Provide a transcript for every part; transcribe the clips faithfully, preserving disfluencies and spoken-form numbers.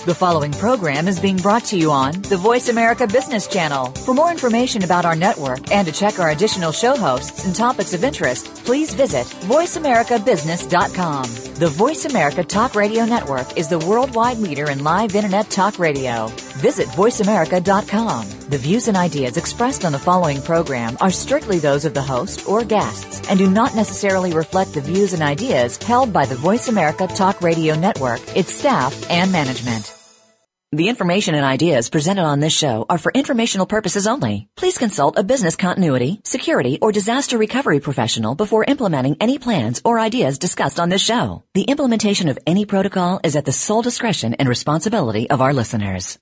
The following program is being brought to you on the Voice America Business Channel. For more information about our network and to check our additional show hosts and topics of interest, please visit voice america business dot com. The Voice America Talk Radio Network is the worldwide leader in live Internet talk radio. Visit voice america dot com. The views and ideas expressed on the following program are strictly those of the host or guests and do not necessarily reflect the views and ideas held by the Voice America Talk Radio Network, its staff, and management. The information and ideas presented on this show are for informational purposes only. Please consult a business continuity, security, or disaster recovery professional before implementing any plans or ideas discussed on this show. The implementation of any protocol is at the sole discretion and responsibility of our listeners.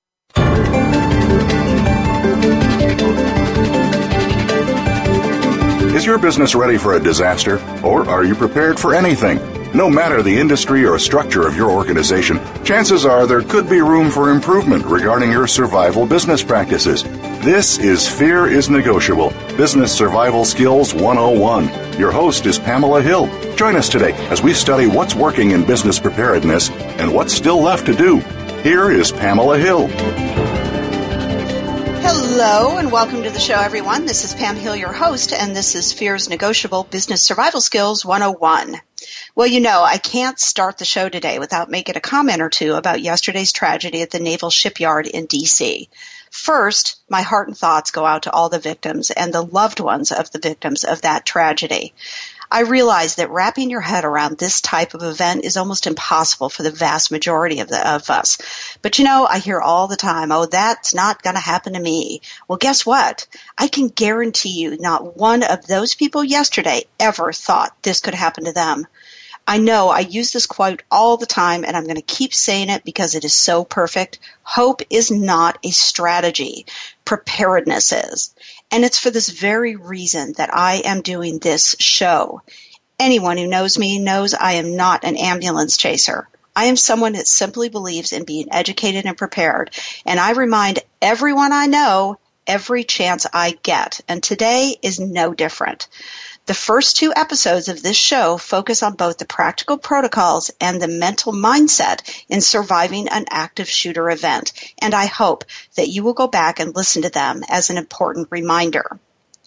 Is your business ready for a disaster, or are you prepared for anything? No matter the industry or structure of your organization, chances are there could be room for improvement regarding your survival business practices. This is Fear is Negotiable, Business Survival Skills one oh one. Your host is Pamela Hill. Join us today as we study what's working in business preparedness and what's still left to do. Here is Pamela Hill. Hello and welcome to the show, everyone. This is Pam Hill, your host, and this is Fear is Negotiable, Business Survival Skills one oh one. Well, you know, I can't start the show today without making a comment or two about yesterday's tragedy at the Naval Shipyard in D C. First, my heart and thoughts go out to all the victims and the loved ones of the victims of that tragedy. I realize that wrapping your head around this type of event is almost impossible for the vast majority of, the, of us. But, you know, I hear all the time, oh, that's not going to happen to me. Well, guess what? I can guarantee you not one of those people yesterday ever thought this could happen to them. I know I use this quote all the time, and I'm going to keep saying it because it is so perfect. Hope is not a strategy. Preparedness is. And it's for this very reason that I am doing this show. Anyone who knows me knows I am not an ambulance chaser. I am someone that simply believes in being educated and prepared. And I remind everyone I know every chance I get. And today is no different. The first two episodes of this show focus on both the practical protocols and the mental mindset in surviving an active shooter event, and I hope that you will go back and listen to them as an important reminder.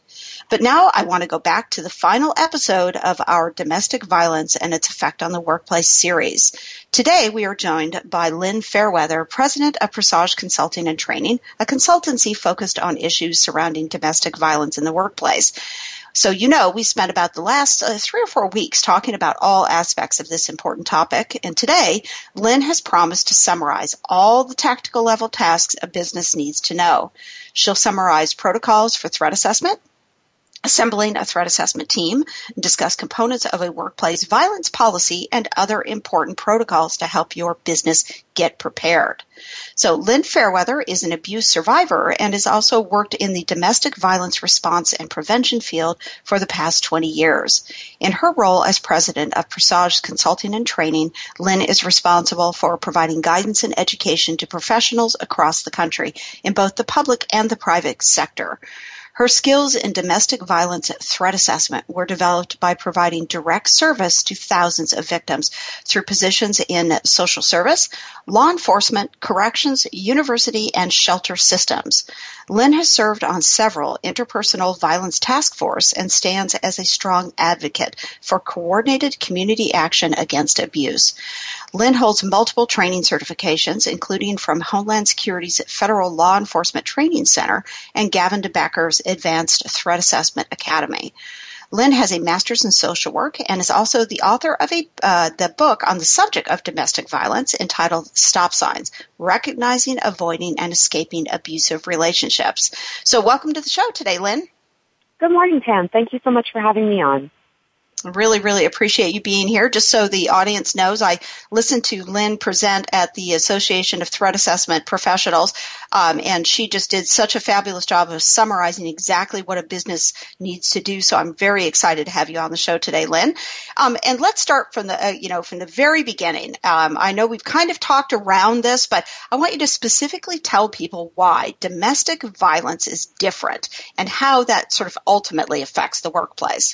But now I want to go back to the final episode of our Domestic Violence and Its Effect on the Workplace series. Today we are joined by Lynn Fairweather, President of Presage Consulting and Training, a consultancy focused on issues surrounding domestic violence in the workplace. So, you know, we spent about the last uh, three or four weeks talking about all aspects of this important topic. And today, Lynn has promised to summarize all the tactical level tasks a business needs to know. She'll summarize protocols for threat assessment, assembling a threat assessment team, and discuss components of a workplace violence policy and other important protocols to help your business get prepared. So Lynn Fairweather is an abuse survivor and has also worked in the domestic violence response and prevention field for the past twenty years. In her role as president of Presage Consulting and Training, Lynn is responsible for providing guidance and education to professionals across the country in both the public and the private sector. Her skills in domestic violence threat assessment were developed by providing direct service to thousands of victims through positions in social service, law enforcement, corrections, university, and shelter systems. Lynn has served on several interpersonal violence task force and stands as a strong advocate for coordinated community action against abuse. Lynn holds multiple training certifications, including from Homeland Security's Federal Law Enforcement Training Center and Gavin DeBecker's Advanced Threat Assessment Academy. Lynn has a master's in social work and is also the author of a uh, the book on the subject of domestic violence entitled Stop Signs, Recognizing, Avoiding, and Escaping Abusive Relationships. So welcome to the show today, Lynn. Good morning, Pam. Thank you so much for having me on. Really, really appreciate you being here. Just so the audience knows, I listened to Lynn present at the Association of Threat Assessment Professionals, um, and she just did such a fabulous job of summarizing exactly what a business needs to do. So I'm very excited to have you on the show today, Lynn. Um, and let's start from the, uh, you know, from the very beginning. Um, I know we've kind of talked around this, but I want you to specifically tell people why domestic violence is different and how that sort of ultimately affects the workplace.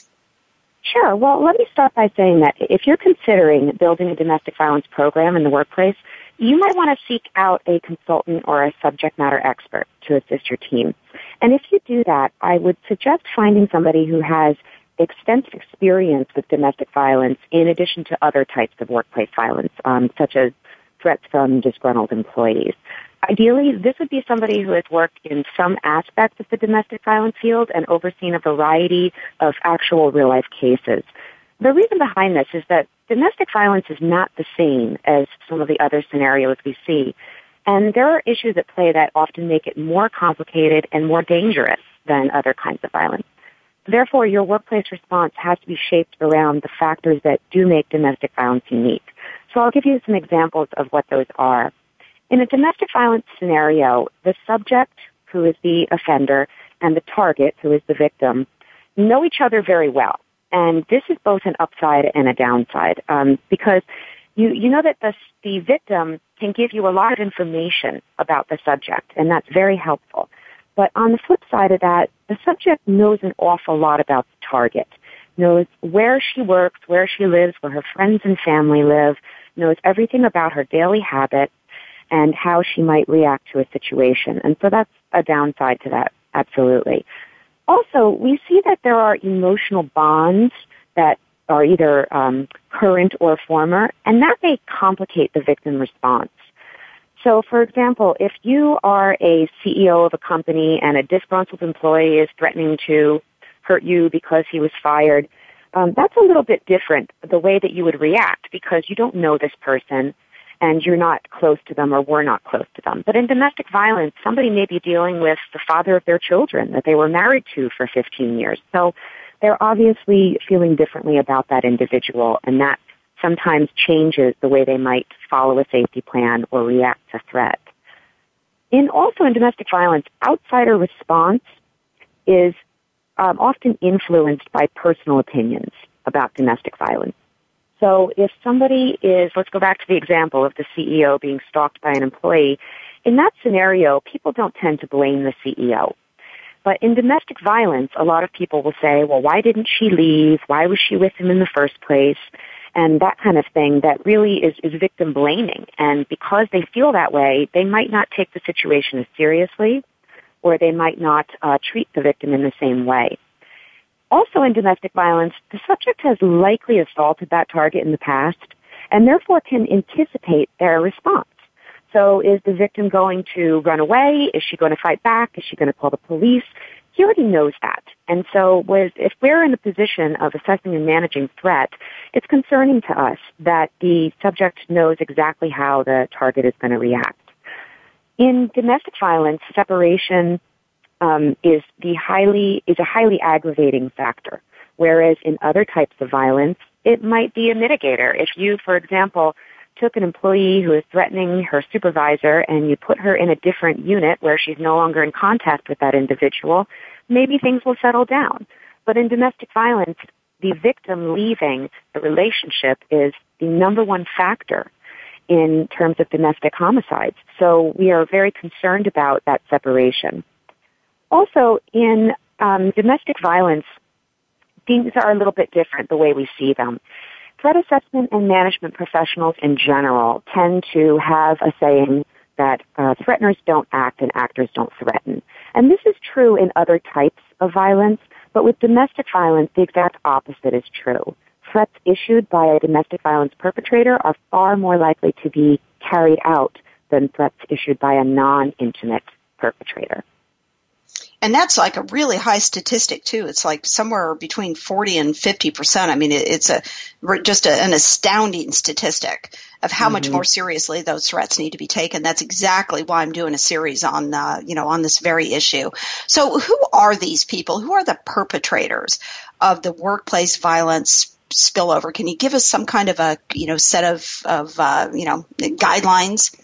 Sure. Well, let me start by saying that if you're considering building a domestic violence program in the workplace, you might want to seek out a consultant or a subject matter expert to assist your team. And if you do that, I would suggest finding somebody who has extensive experience with domestic violence in addition to other types of workplace violence, um, such as threats from disgruntled employees. Ideally, this would be somebody who has worked in some aspects of the domestic violence field and overseen a variety of actual real-life cases. The reason behind this is that domestic violence is not the same as some of the other scenarios we see. And there are issues at play that often make it more complicated and more dangerous than other kinds of violence. Therefore, your workplace response has to be shaped around the factors that do make domestic violence unique. So I'll give you some examples of what those are. In a domestic violence scenario, the subject, who is the offender, and the target, who is the victim, know each other very well. And this is both an upside and a downside, um, because you, you know that the, the victim can give you a lot of information about the subject, and that's very helpful. But on the flip side of that, the subject knows an awful lot about the target, knows where she works, where she lives, where her friends and family live, knows everything about her daily habits, and how she might react to a situation. And so that's a downside to that, absolutely. Also, we see that there are emotional bonds that are either um, current or former, and that may complicate the victim response. So, for example, if you are a C E O of a company and a disgruntled employee is threatening to hurt you because he was fired, um, that's a little bit different, the way that you would react, because you don't know this person and you're not close to them or were not close to them. But in domestic violence, somebody may be dealing with the father of their children that they were married to for fifteen years. So they're obviously feeling differently about that individual, and that sometimes changes the way they might follow a safety plan or react to threat. In also in domestic violence, outsider response is um, often influenced by personal opinions about domestic violence. So if somebody is, let's go back to the example of the C E O being stalked by an employee, in that scenario, people don't tend to blame the C E O. But in domestic violence, a lot of people will say, well, why didn't she leave? Why was she with him in the first place? And that kind of thing that really is, is victim blaming. And because they feel that way, they might not take the situation as seriously, or they might not uh, treat the victim in the same way. Also in domestic violence, the subject has likely assaulted that target in the past and therefore can anticipate their response. So is the victim going to run away? Is she going to fight back? Is she going to call the police? He already knows that. And so with, if we're in a position of assessing and managing threat, it's concerning to us that the subject knows exactly how the target is going to react. In domestic violence, separation Um, is the highly is a highly aggravating factor, whereas in other types of violence, it might be a mitigator. If you, for example, took an employee who is threatening her supervisor and you put her in a different unit where she's no longer in contact with that individual, maybe things will settle down. But in domestic violence, the victim leaving the relationship is the number one factor in terms of domestic homicides. So we are very concerned about that separation. Also, in um, domestic violence, things are a little bit different the way we see them. Threat assessment and management professionals in general tend to have a saying that uh, threateners don't act and actors don't threaten. And this is true in other types of violence, but with domestic violence, the exact opposite is true. Threats issued by a domestic violence perpetrator are far more likely to be carried out than threats issued by a non-intimate perpetrator. And that's like a really high statistic too. It's like somewhere between forty and fifty percent. I mean, it's a just a, an astounding statistic of how mm-hmm. much more seriously those threats need to be taken. That's exactly why I'm doing a series on, uh, you know, on this very issue. So who are these people? Who are the perpetrators of the workplace violence spillover? Can you give us some kind of a, you know, set of, of uh, you know, guidelines?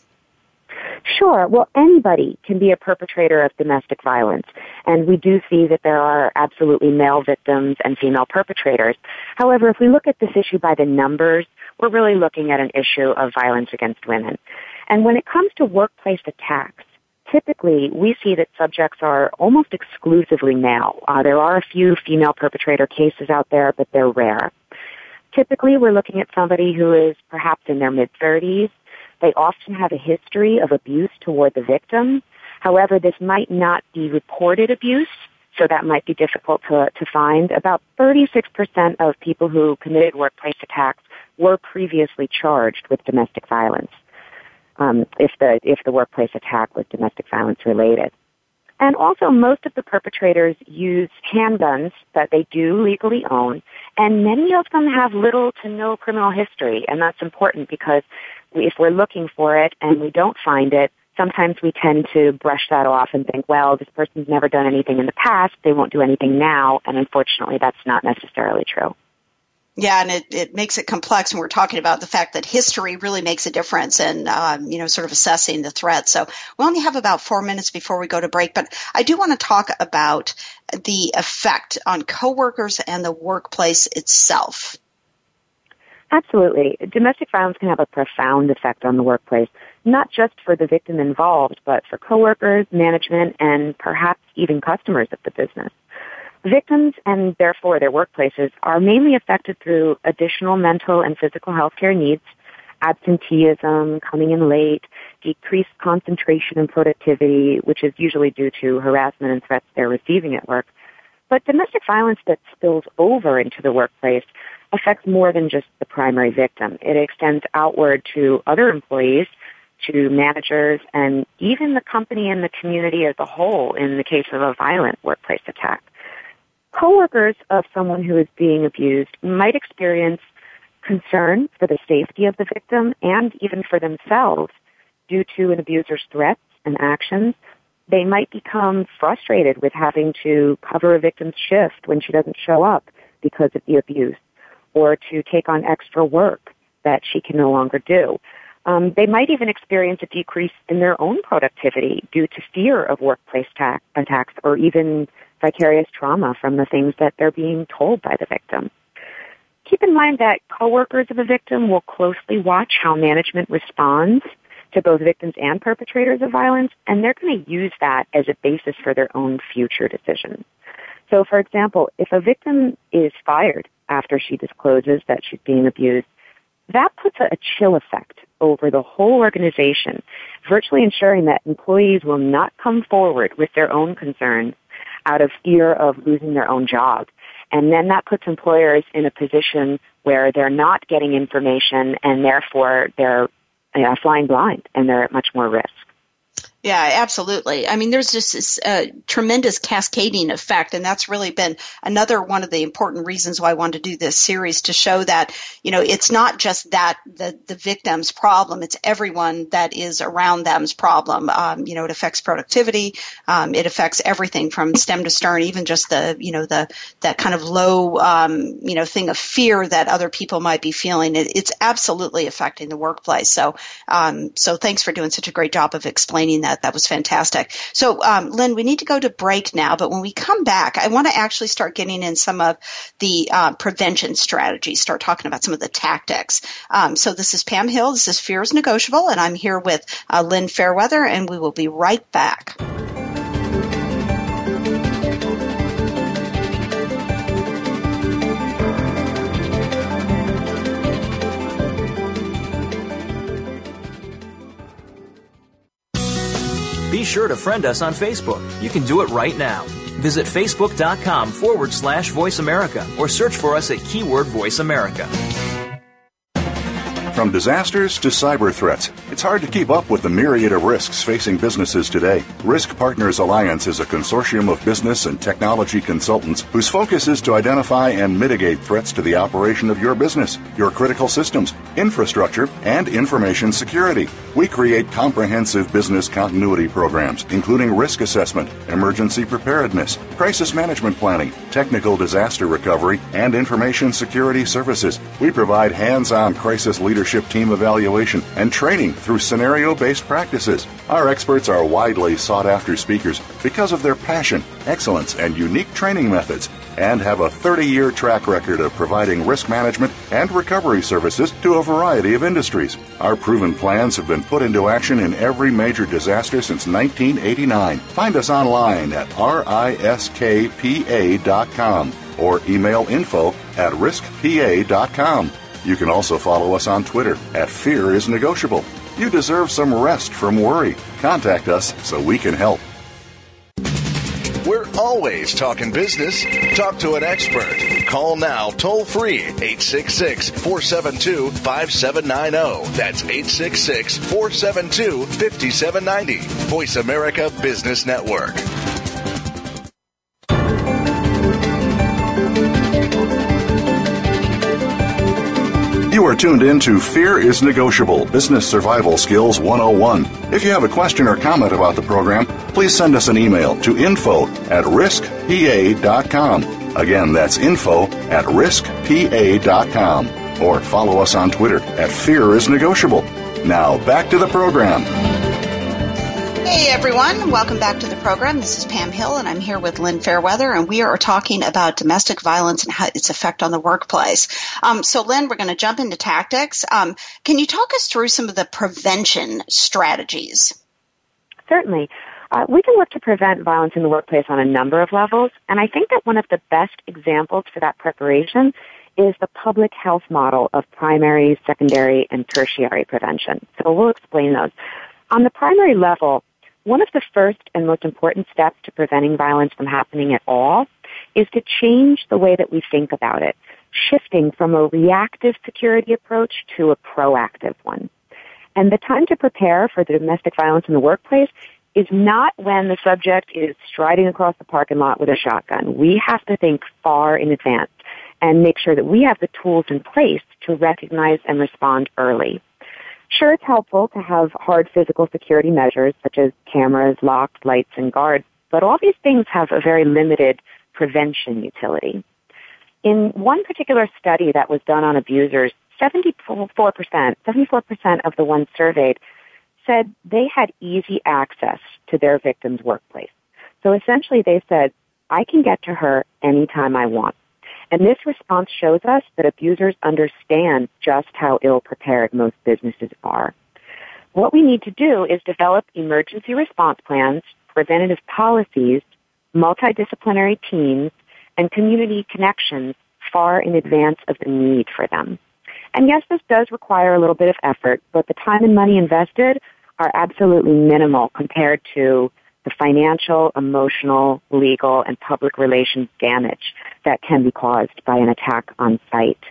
Sure. Well, anybody can be a perpetrator of domestic violence, and we do see that there are absolutely male victims and female perpetrators. However, if we look at this issue by the numbers, we're really looking at an issue of violence against women. And when it comes to workplace attacks, typically we see that subjects are almost exclusively male. Uh, there are a few female perpetrator cases out there, but they're rare. Typically, we're looking at somebody who is perhaps in their mid-thirties, They often have a history of abuse toward the victim. However, this might not be reported abuse, so that might be difficult to, to find. About thirty-six percent of people who committed workplace attacks were previously charged with domestic violence, um, if the if the workplace attack was domestic violence related. And also, most of the perpetrators use handguns that they do legally own, and many of them have little to no criminal history, and that's important because if we're looking for it and we don't find it, sometimes we tend to brush that off and think, well, this person's never done anything in the past, they won't do anything now, and unfortunately that's not necessarily true. Yeah, and it, it makes it complex when we're talking about the fact that history really makes a difference in, um, you know, sort of assessing the threat. So we only have about four minutes before we go to break, but I do want to talk about the effect on coworkers and the workplace itself. Absolutely. Domestic violence can have a profound effect on the workplace, not just for the victim involved, but for coworkers, management, and perhaps even customers of the business. Victims and therefore their workplaces are mainly affected through additional mental and physical health care needs, absenteeism, coming in late, decreased concentration and productivity, which is usually due to harassment and threats they're receiving at work. But domestic violence that spills over into the workplace affects more than just the primary victim. It extends outward to other employees, to managers, and even the company and the community as a whole in the case of a violent workplace attack. Coworkers of someone who is being abused might experience concern for the safety of the victim and even for themselves due to an abuser's threats and actions. They might become frustrated with having to cover a victim's shift when she doesn't show up because of the abuse, or to take on extra work that she can no longer do. Um, they might even experience a decrease in their own productivity due to fear of workplace ta- attacks or even vicarious trauma from the things that they're being told by the victim. Keep in mind that coworkers of a victim will closely watch how management responds to both victims and perpetrators of violence, and they're going to use that as a basis for their own future decisions. So, for example, if a victim is fired after she discloses that she's being abused, that puts a chill effect over the whole organization, virtually ensuring that employees will not come forward with their own concerns out of fear of losing their own job. And then that puts employers in a position where they're not getting information and therefore they're you know, flying blind and they're at much more risk. Yeah, absolutely. I mean, there's just this uh, tremendous cascading effect, and that's really been another one of the important reasons why I wanted to do this series, to show that, you know, it's not just that the, the victim's problem, it's everyone that is around them's problem. Um, you know, it affects productivity, um, it affects everything from stem to stern, even just the, you know, the that kind of low, um, you know, thing of fear that other people might be feeling. It, it's absolutely affecting the workplace. So, um, so thanks for doing such a great job of explaining that. That was fantastic. So, um, Lynn, we need to go to break now, but when we come back, I want to actually start getting in some of the uh, prevention strategies, start talking about some of the tactics. Um, so this is Pam Hill. This is Fear is Negotiable, and I'm here with uh, Lynn Fairweather, and we will be right back. Be sure to friend us on Facebook. You can do it right now. Visit facebook.com forward slash Voice America or search for us at keyword Voice America. From disasters to cyber threats, it's hard to keep up with the myriad of risks facing businesses today. Risk Partners Alliance is a consortium of business and technology consultants whose focus is to identify and mitigate threats to the operation of your business, your critical systems, infrastructure, and information security. We create comprehensive business continuity programs, including risk assessment, emergency preparedness, crisis management planning, technical disaster recovery, and information security services. We provide hands-on crisis leadership team evaluation and training through scenario-based practices. Our experts are widely sought-after speakers because of their passion, excellence, and unique training methods, and have a thirty-year track record of providing risk management and recovery services to a variety of industries. Our proven plans have been put into action in every major disaster since nineteen eighty-nine. Find us online at riskpa dot com or email info at riskpa dot com. You can also follow us on Twitter at Fear is Negotiable. You deserve some rest from worry. Contact us so we can help. We're always talking business. Talk to an expert. Call now toll free eight six six, four seven two, five seven nine zero. That's eight six six, four seven two, five seven nine zero. Voice America Business Network. You are tuned in to Fear is Negotiable, Business Survival Skills one oh one. If you have a question or comment about the program, please send us an email to info at risk p a dot com. Again, that's info at risk p a dot com. Or follow us on Twitter at Fear is Negotiable. Now, back to the program. Hey everyone, welcome back to the program. This is Pam Hill and I'm here with Lynn Fairweather and we are talking about domestic violence and how its effect on the workplace. Um, so Lynn, we're going to jump into tactics. Um, can you talk us through some of the prevention strategies? Certainly. Uh, we can look to prevent violence in the workplace on a number of levels, and I think that one of the best examples for that preparation is the public health model of primary, secondary, and tertiary prevention. So we'll explain those. On the primary level, one of the first and most important steps to preventing violence from happening at all is to change the way that we think about it, shifting from a reactive security approach to a proactive one. And the time to prepare for the domestic violence in the workplace is not when the subject is striding across the parking lot with a shotgun. We have to think far in advance and make sure that we have the tools in place to recognize and respond early. Sure, it's helpful to have hard physical security measures such as cameras, locks, lights, and guards, but all these things have a very limited prevention utility. In one particular study that was done on abusers, seventy-four percent, seventy-four percent of the ones surveyed said they had easy access to their victim's workplace. So essentially they said, I can get to her anytime I want. And this response shows us that abusers understand just how ill-prepared most businesses are. What we need to do is develop emergency response plans, preventative policies, multidisciplinary teams, and community connections far in advance of the need for them. And yes, this does require a little bit of effort, but the time and money invested are absolutely minimal compared to the financial, emotional, legal, and public relations damage that can be caused by an attack on site.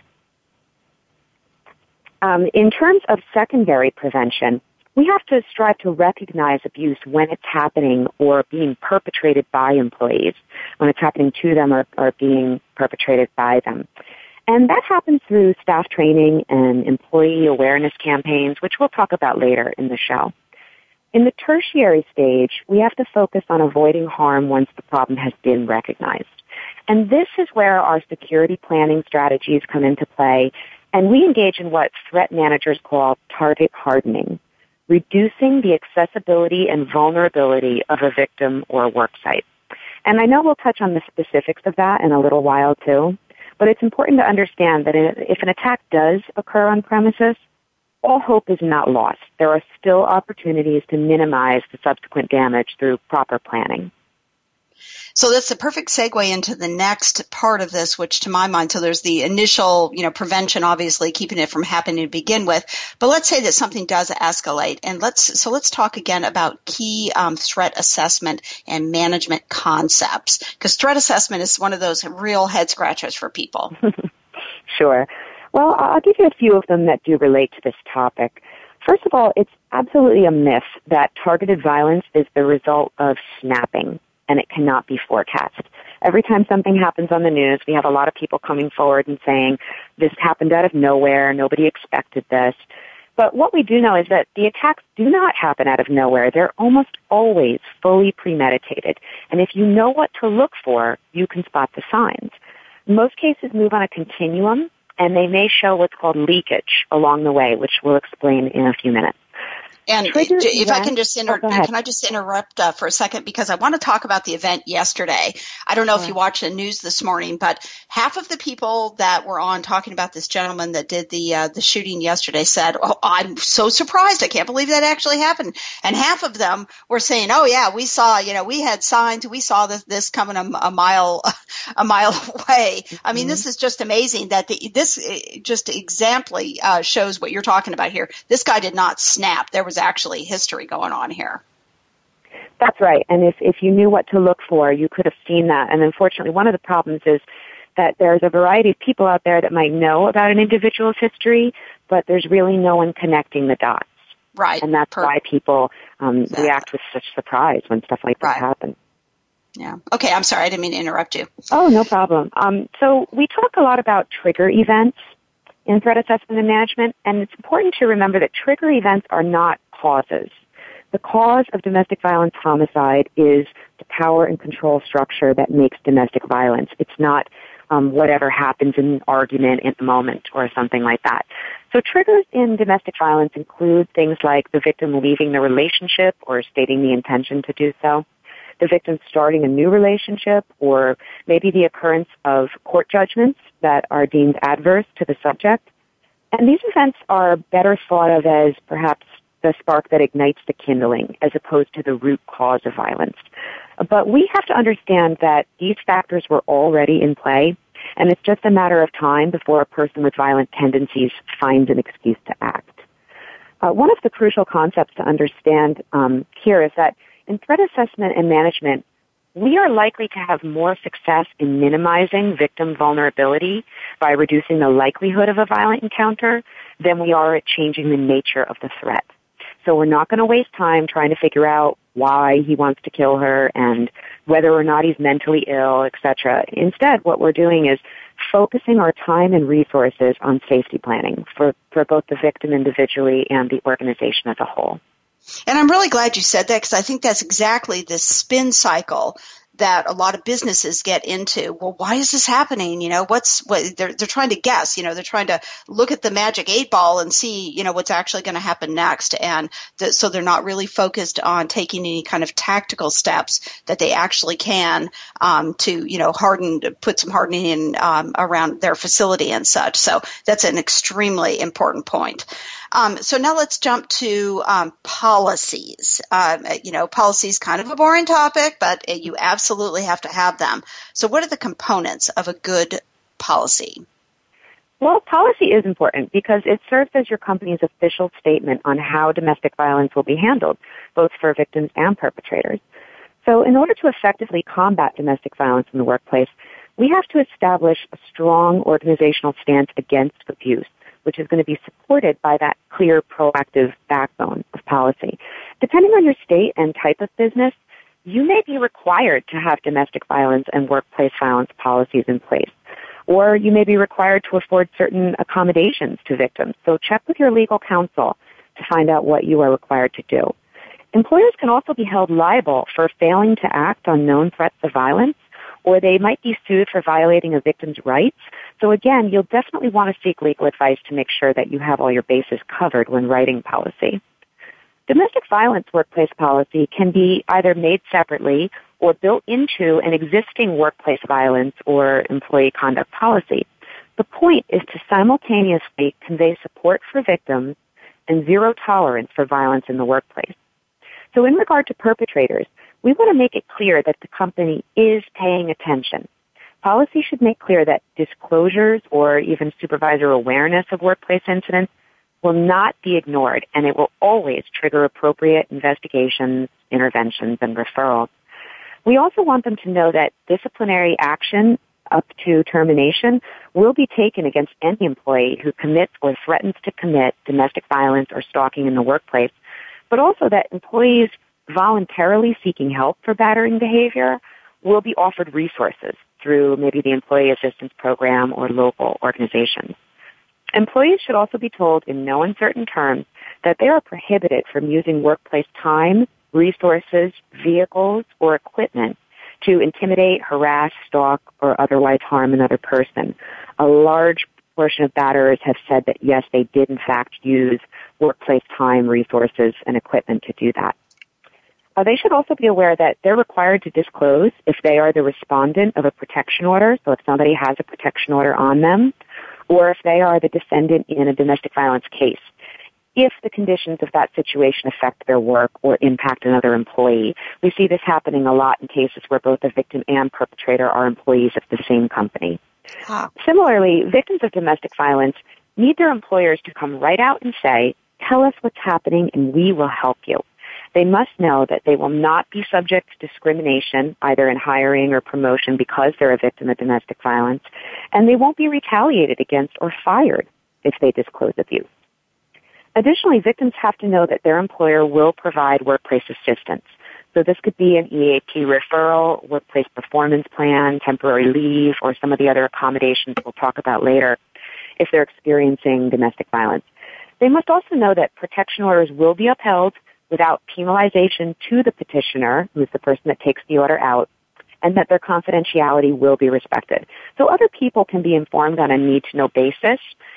Um, in terms of secondary prevention, we have to strive to recognize abuse when it's happening or being perpetrated by employees, when it's happening to them or, or being perpetrated by them. And that happens through staff training and employee awareness campaigns, which we'll talk about later in the show. In the tertiary stage, we have to focus on avoiding harm once the problem has been recognized. And this is where our security planning strategies come into play, and we engage in what threat managers call target hardening, reducing the accessibility and vulnerability of a victim or a work site. And I know we'll touch on the specifics of that in a little while too, but it's important to understand that if an attack does occur on premises, all hope is not lost. There are still opportunities to minimize the subsequent damage through proper planning. So that's the perfect segue into the next part of this, which to my mind, so there's the initial, you know, prevention, obviously keeping it from happening to begin with. But let's say that something does escalate, and let's so let's talk again about key um, threat assessment and management concepts, because threat assessment is one of those real head scratchers for people. Sure. Well, I'll give you a few of them that do relate to this topic. First of all, it's absolutely a myth that targeted violence is the result of snapping, and it cannot be forecast. Every time something happens on the news, we have a lot of people coming forward and saying, this happened out of nowhere, nobody expected this. But what we do know is that the attacks do not happen out of nowhere. They're almost always fully premeditated. And if you know what to look for, you can spot the signs. Most cases move on a continuum, and they may show what's called leakage along the way, which we'll explain in a few minutes. And Trigger if events, I can just inter- oh, can I just interrupt uh, for a second, because I want to talk about the event yesterday. I don't know sure. if you watched the news this morning, but half of the people that were on talking about this gentleman that did the uh, the shooting yesterday said, "Oh, I'm so surprised! I can't believe that actually happened." And half of them were saying, "Oh yeah, we saw, you know, we had signs, we saw this this coming a, a mile a mile away." Mm-hmm. I mean, this is just amazing that the, this just exemplary uh, shows what you're talking about here. This guy did not snap. There was actually history going on here. That's right. And if, if you knew what to look for, you could have seen that. And unfortunately, one of the problems is that there's a variety of people out there that might know about an individual's history, but there's really no one connecting the dots. Right. And that's per- why people um, exactly. react with such surprise when stuff like this right. happens. Yeah. Okay, I'm sorry. I didn't mean to interrupt you. Oh, no problem. Um, so we talk a lot about trigger events in threat assessment and management, and it's important to remember that trigger events are not causes. The cause of domestic violence homicide is the power and control structure that makes domestic violence. It's not um, whatever happens in an argument in the moment or something like that. So triggers in domestic violence include things like the victim leaving the relationship or stating the intention to do so, the victim starting a new relationship, or maybe the occurrence of court judgments that are deemed adverse to the subject. And these events are better thought of as perhaps the spark that ignites the kindling as opposed to the root cause of violence. But we have to understand that these factors were already in play, and it's just a matter of time before a person with violent tendencies finds an excuse to act. Uh, one of the crucial concepts to understand um, here is that in threat assessment and management, we are likely to have more success in minimizing victim vulnerability by reducing the likelihood of a violent encounter than we are at changing the nature of the threat. So we're not going to waste time trying to figure out why he wants to kill her and whether or not he's mentally ill, et cetera. Instead, what we're doing is focusing our time and resources on safety planning for, for both the victim individually and the organization as a whole. And I'm really glad you said that, because I think that's exactly the spin cycle that a lot of businesses get into. Well, why is this happening? You know, what's what they're they're trying to guess. You know, they're trying to look at the magic eight ball and see, you know, what's actually going to happen next. And the, so they're not really focused on taking any kind of tactical steps that they actually can um, to, you know, harden, put some hardening in um, around their facility and such. So that's an extremely important point. Um, so now let's jump to um, policies. Um, you know, policies kind of a boring topic, but uh, you absolutely have to have them. So what are the components of a good policy? Well, policy is important because it serves as your company's official statement on how domestic violence will be handled, both for victims and perpetrators. So in order to effectively combat domestic violence in the workplace, we have to establish a strong organizational stance against abuse, which is going to be supported by that clear, proactive backbone of policy. Depending on your state and type of business, you may be required to have domestic violence and workplace violence policies in place, or you may be required to afford certain accommodations to victims. So check with your legal counsel to find out what you are required to do. Employers can also be held liable for failing to act on known threats of violence, or they might be sued for violating a victim's rights. So again, you'll definitely want to seek legal advice to make sure that you have all your bases covered when writing policy. Domestic violence workplace policy can be either made separately or built into an existing workplace violence or employee conduct policy. The point is to simultaneously convey support for victims and zero tolerance for violence in the workplace. So in regard to perpetrators, we want to make it clear that the company is paying attention. Policy should make clear that disclosures or even supervisor awareness of workplace incidents will not be ignored, and it will always trigger appropriate investigations, interventions, and referrals. We also want them to know that disciplinary action up to termination will be taken against any employee who commits or threatens to commit domestic violence or stalking in the workplace, but also that employees voluntarily seeking help for battering behavior will be offered resources through maybe the Employee Assistance Program or local organizations. Employees should also be told in no uncertain terms that they are prohibited from using workplace time, resources, vehicles, or equipment to intimidate, harass, stalk, or otherwise harm another person. A large portion of batters have said that, yes, they did, in fact, use workplace time, resources, and equipment to do that. Uh, they should also be aware that they're required to disclose if they are the respondent of a protection order, so if somebody has a protection order on them, or if they are the defendant in a domestic violence case, if the conditions of that situation affect their work or impact another employee. We see this happening a lot in cases where both the victim and perpetrator are employees of the same company. Wow. Similarly, victims of domestic violence need their employers to come right out and say, tell us what's happening and we will help you. They must know that they will not be subject to discrimination, either in hiring or promotion, because they're a victim of domestic violence, and they won't be retaliated against or fired if they disclose abuse. Additionally, victims have to know that their employer will provide workplace assistance. So this could be an E A P referral, workplace performance plan, temporary leave, or some of the other accommodations we'll talk about later if they're experiencing domestic violence. They must also know that protection orders will be upheld without penalization to the petitioner, who is the person that takes the order out, and that their confidentiality will be respected. So other people can be informed on a need-to-know basis.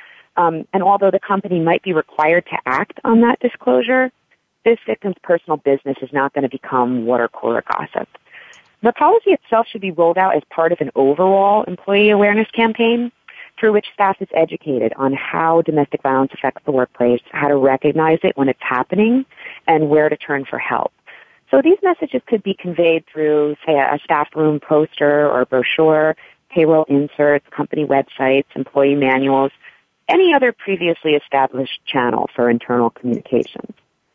Um, and although the company might be required to act on that disclosure, this victim's personal business is not going to become water cooler gossip. The policy itself should be rolled out as part of an overall employee awareness campaign through which staff is educated on how domestic violence affects the workplace, how to recognize it when it's happening, and where to turn for help. So these messages could be conveyed through, say, a staff room poster or brochure, payroll inserts, company websites, employee manuals, any other previously established channel for internal communications.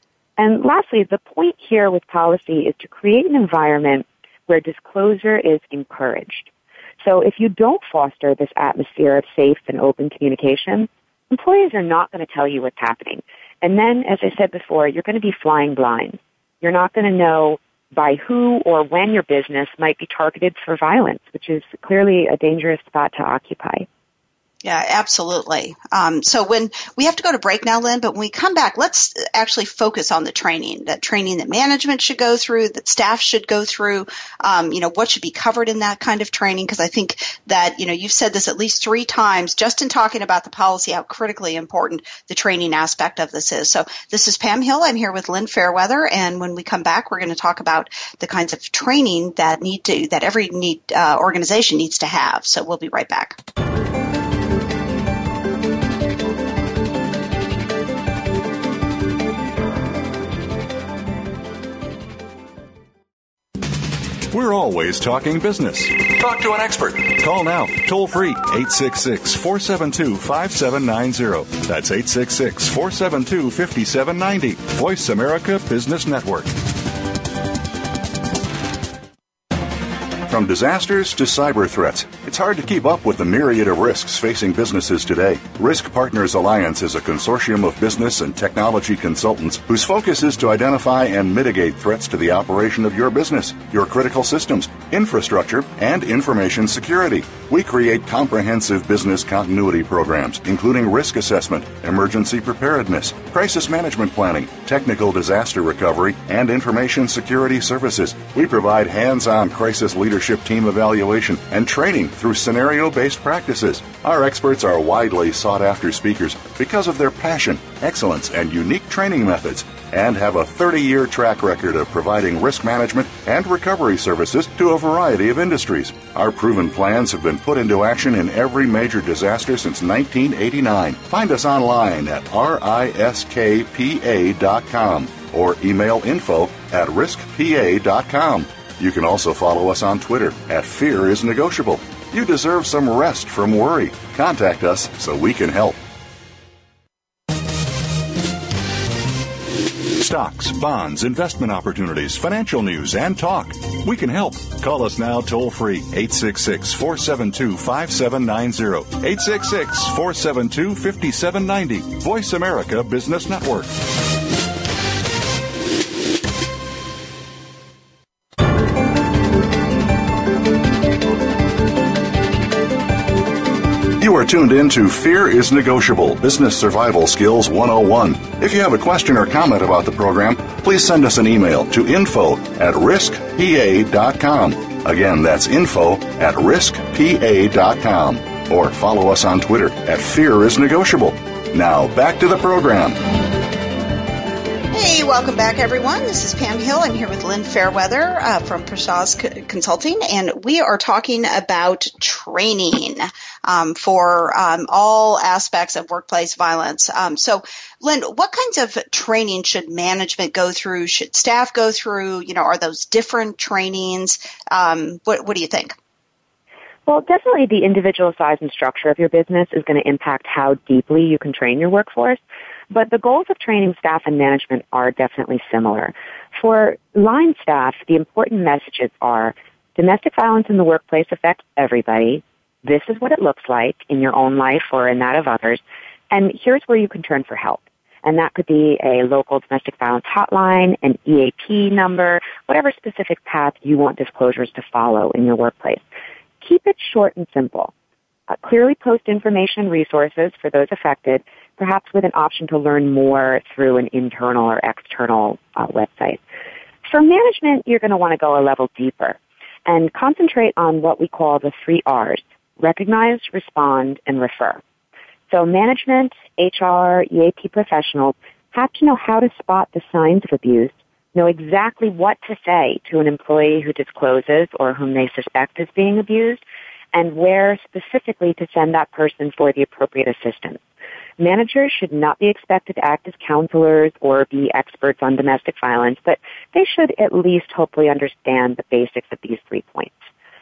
And lastly, the point here with policy is to create an environment where disclosure is encouraged. So if you don't foster this atmosphere of safe and open communication, employees are not going to tell you what's happening. And then, as I said before, you're going to be flying blind. You're not going to know by who or when your business might be targeted for violence, which is clearly a dangerous spot to occupy. Yeah, absolutely. Um, so when we have to go to break now, Lynn, but when we come back, let's actually focus on the training, that training that management should go through, that staff should go through, um, you know, what should be covered in that kind of training, because I think that, you know, you've said this at least three times just in talking about the policy, how critically important the training aspect of this is. So this is Pam Hill. I'm here with Lynn Fairweather, and when we come back, we're going to talk about the kinds of training that need to, that every need, uh, organization needs to have. So we'll be right back. We're always talking business. Talk to an expert. Call now, toll free, eight six six, four seven two, five seven nine zero. That's eight six six, four seven two, five seven nine zero. Voice America Business Network. From disasters to cyber threats, it's hard to keep up with the myriad of risks facing businesses today. Risk Partners Alliance is a consortium of business and technology consultants whose focus is to identify and mitigate threats to the operation of your business, your critical systems, infrastructure, and information security. We create comprehensive business continuity programs, including risk assessment, emergency preparedness, crisis management planning, technical disaster recovery, and information security services. We provide hands-on crisis leadership team evaluation and training through scenario-based practices. Our experts are widely sought-after speakers because of their passion, excellence, and unique training methods, and have a thirty-year track record of providing risk management and recovery services to a variety of industries. Our proven plans have been put into action in every major disaster since nineteen eighty-nine. Find us online at riskpa dot com or email info at riskpa dot com. You can also follow us on Twitter at Fear is Negotiable. You deserve some rest from worry. Contact us so we can help. Stocks, bonds, investment opportunities, financial news, and talk. We can help. Call us now toll free, eight six six, four seven two, five seven nine zero. eight six six, four seven two, five seven nine zero. Voice America Business Network. You are tuned in to Fear is Negotiable, Business Survival Skills one oh one. If you have a question or comment about the program, please send us an email to info at riskpa dot com. Again, that's info at riskpa dot com. or follow us on Twitter at Fear is Negotiable. Now, back to the program. Hey, welcome back, everyone. This is Pam Hill. I'm here with Lynn Fairweather uh, from Prashaz C- Consulting, and we are talking about training um, for um, all aspects of workplace violence. Um, so, Lynn, what kinds of training should management go through? Should staff go through? You know, are those different trainings? Um, what, what do you think? Well, definitely the individual size and structure of your business is going to impact how deeply you can train your workforce. But the goals of training staff and management are definitely similar. For line staff, the important messages are domestic violence in the workplace affects everybody. This is what it looks like in your own life or in that of others. And here's where you can turn for help. And that could be a local domestic violence hotline, an E A P number, whatever specific path you want disclosures to follow in your workplace. Keep it short and simple. Uh, clearly post information and resources for those affected, perhaps with an option to learn more through an internal or external uh, website. For management, you're going to want to go a level deeper and concentrate on what we call the three R's: recognize, respond, and refer. So management, H R, E A P professionals have to know how to spot the signs of abuse, know exactly what to say to an employee who discloses or whom they suspect is being abused, and where specifically to send that person for the appropriate assistance. Managers should not be expected to act as counselors or be experts on domestic violence, but they should at least hopefully understand the basics of these three points.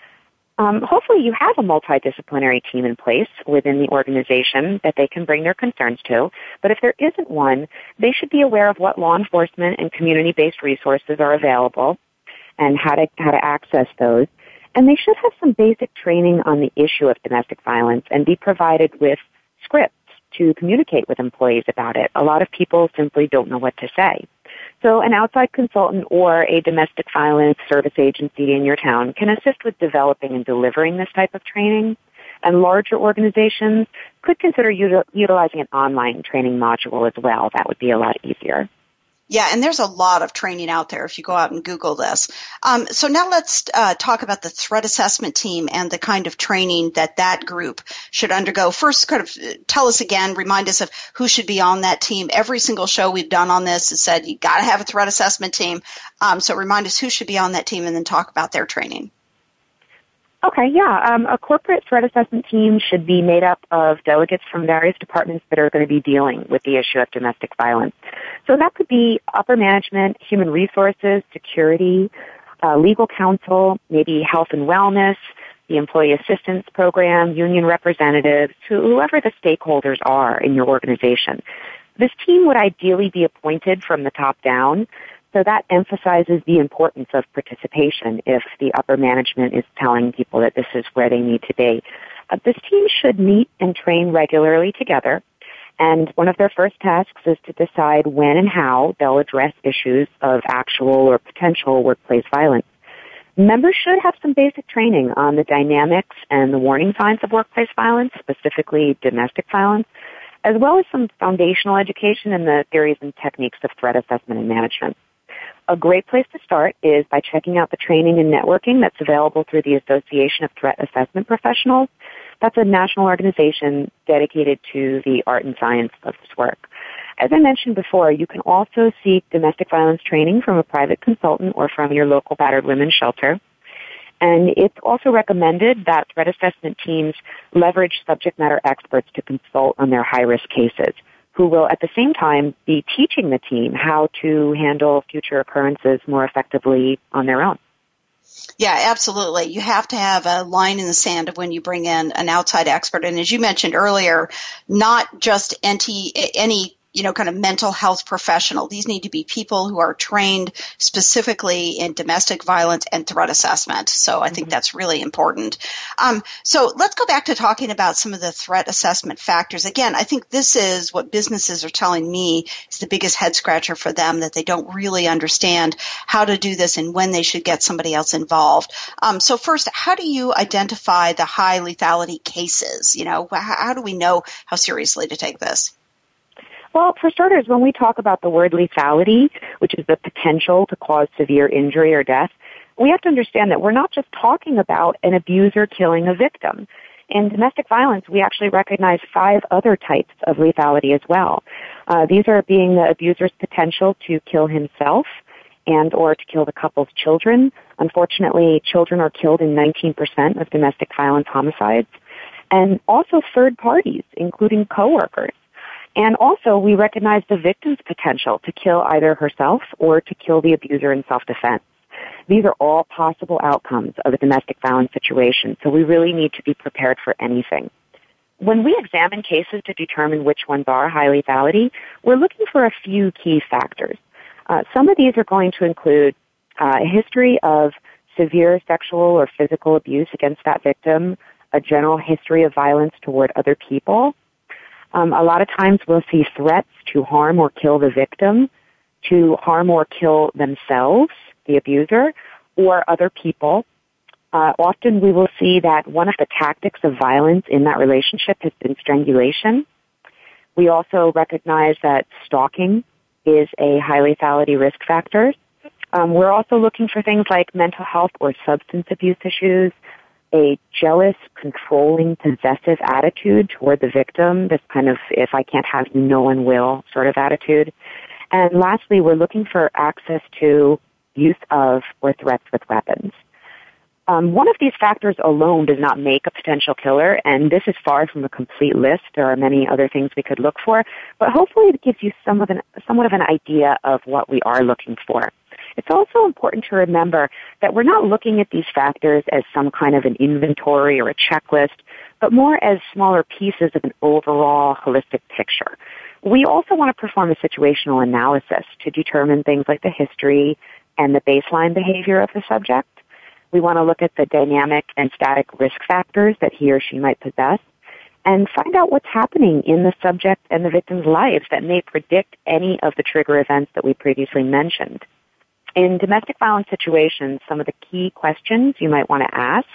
Um, hopefully you have a multidisciplinary team in place within the organization that they can bring their concerns to, but if there isn't one, they should be aware of what law enforcement and community-based resources are available and how to, how to access those. And they should have some basic training on the issue of domestic violence and be provided with scripts to communicate with employees about it. A lot of people simply don't know what to say. So an outside consultant or a domestic violence service agency in your town can assist with developing and delivering this type of training. And larger organizations could consider util- utilizing an online training module as well. That would be a lot easier. Yeah, and there's a lot of training out there if you go out and Google this. Um, so now let's uh, talk about the threat assessment team and the kind of training that that group should undergo. First, kind of tell us again, remind us of who should be on that team. Every single show we've done on this has said you got to have a threat assessment team. Um, so remind us who should be on that team and then talk about their training. Okay, yeah. Um, a corporate threat assessment team should be made up of delegates from various departments that are going to be dealing with the issue of domestic violence. So that could be upper management, human resources, security, uh, legal counsel, maybe health and wellness, the employee assistance program, union representatives, whoever the stakeholders are in your organization. This team would ideally be appointed from the top down. So that emphasizes the importance of participation if the upper management is telling people that this is where they need to be. Uh, this team should meet and train regularly together, and one of their first tasks is to decide when and how they'll address issues of actual or potential workplace violence. Members should have some basic training on the dynamics and the warning signs of workplace violence, specifically domestic violence, as well as some foundational education in the theories and techniques of threat assessment and management. A great place to start is by checking out the training and networking that's available through the Association of Threat Assessment Professionals. That's a national organization dedicated to the art and science of this work. As I mentioned before, you can also seek domestic violence training from a private consultant or from your local battered women's shelter. And it's also recommended that threat assessment teams leverage subject matter experts to consult on their high-risk cases, who will at the same time be teaching the team how to handle future occurrences more effectively on their own. Yeah, absolutely. You have to have a line in the sand of when you bring in an outside expert. And as you mentioned earlier, not just any, any you know, kind of mental health professional. These need to be people who are trained specifically in domestic violence and threat assessment. So I think mm-hmm. that's really important. Um, so let's go back to talking about some of the threat assessment factors. Again, I think this is what businesses are telling me is the biggest head scratcher for them, that they don't really understand how to do this and when they should get somebody else involved. Um, so first, how do you identify the high lethality cases? You know, how, how do we know how seriously to take this? Well, for starters, when we talk about the word lethality, which is the potential to cause severe injury or death, we have to understand that we're not just talking about an abuser killing a victim. In domestic violence, we actually recognize five other types of lethality as well. Uh, these are being the abuser's potential to kill himself and or to kill the couple's children. Unfortunately, children are killed in nineteen percent of domestic violence homicides. And also third parties, including coworkers. And also, we recognize the victim's potential to kill either herself or to kill the abuser in self-defense. These are all possible outcomes of a domestic violence situation, so we really need to be prepared for anything. When we examine cases to determine which ones are high lethality, we're looking for a few key factors. Uh, some of these are going to include uh, a history of severe sexual or physical abuse against that victim, a general history of violence toward other people. Um, a lot of times we'll see threats to harm or kill the victim, to harm or kill themselves, the abuser, or other people. Uh, often we will see that one of the tactics of violence in that relationship has been strangulation. We also recognize that stalking is a high lethality risk factor. Um, we're also looking for things like mental health or substance abuse issues, a jealous, controlling, possessive attitude toward the victim, this kind of if I can't have you, no one will sort of attitude. And lastly, we're looking for access to, use of, or threats with weapons. Um, one of these factors alone does not make a potential killer, and this is far from a complete list. There are many other things we could look for, but hopefully it gives you some of an, somewhat of an idea of what we are looking for. It's also important to remember that we're not looking at these factors as some kind of an inventory or a checklist, but more as smaller pieces of an overall holistic picture. We also want to perform a situational analysis to determine things like the history and the baseline behavior of the subject. We want to look at the dynamic and static risk factors that he or she might possess and find out what's happening in the subject and the victim's lives that may predict any of the trigger events that we previously mentioned. In domestic violence situations, some of the key questions you might want to ask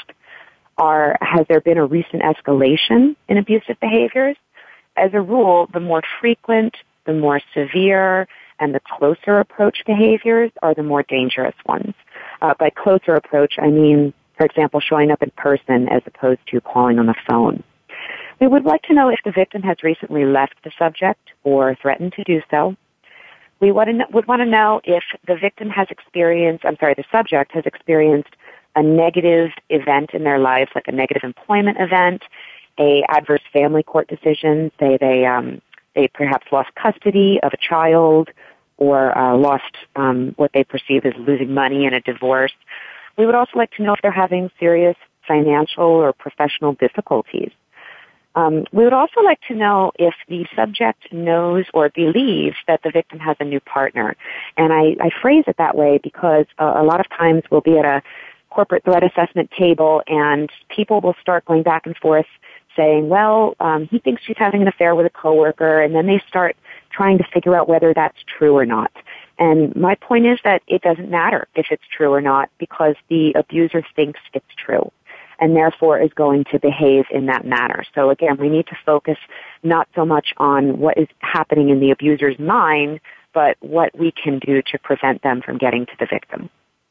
are, has there been a recent escalation in abusive behaviors? As a rule, the more frequent, the more severe, and the closer approach behaviors are the more dangerous ones. Uh, by closer approach, I mean, for example, showing up in person as opposed to calling on the phone. We would like to know if the victim has recently left the subject or threatened to do so. We would want to know if the victim has experienced, I'm sorry, the subject has experienced a negative event in their lives, like a negative employment event, a adverse family court decision, say they um, they perhaps lost custody of a child or uh, lost um, what they perceive as losing money in a divorce. We would also like to know if they're having serious financial or professional difficulties. Um, we would also like to know if the subject knows or believes that the victim has a new partner. And I, I phrase it that way because uh, a lot of times we'll be at a corporate threat assessment table and people will start going back and forth saying, well, um, he thinks she's having an affair with a coworker, and then they start trying to figure out whether that's true or not. And my point is that it doesn't matter if it's true or not because the abuser thinks it's true and therefore is going to behave in that manner. So again, we need to focus not so much on what is happening in the abuser's mind, but what we can do to prevent them from getting to the victim.